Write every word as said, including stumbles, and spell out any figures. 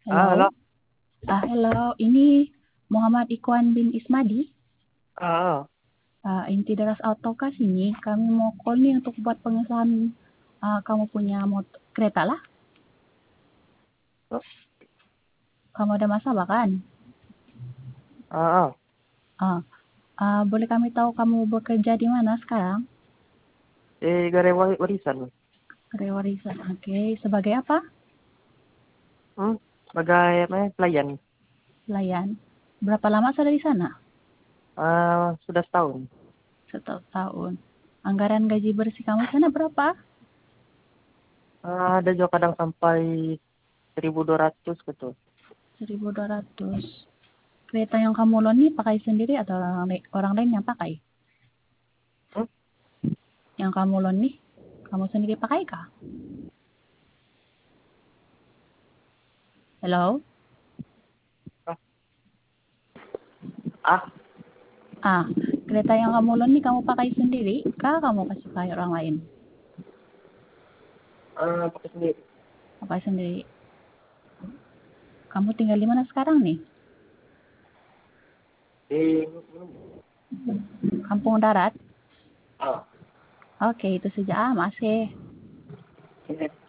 Ah, halo. Halo, ah, hello. Ini Muhammad Ikwan bin Ismadi. Ah, Ah, inti Deras Autokas ini kami mau call nih untuk buat pengesahan ah, kamu punya motor kereta lah. ah, Kamu ada masalah kan? ah, ah. Ah, ah, boleh kami tahu kamu bekerja di mana sekarang? Eh, gare wa- warisan. Rewarisan. Oke, sebagai apa? Hmm, sebagai apa ya, pelayan. Pelayan. Berapa lama sudah di sana? Ah, sudah setahun. Satu tahun. Anggaran gaji bersih kamu sana berapa? Ah, ada juga kadang sampai seribu dua ratus gitu. Seribu dua ratus. Kereta yang kamu loan nih pakai sendiri atau orang, lai- orang lain yang pakai? Hmm? Yang kamu loan nih, kamu sendiri pakai kah? Hello? Ah, ah, Ah, kereta yang kamu loan nih kamu pakai sendiri kah kamu kasih pakai orang lain? ah, pakai sendiri. Pakai sendiri. Kamu tinggal di mana sekarang nih? Eh, Kampung Darat? ah, Oke, itu saja. Ah, masih. ini.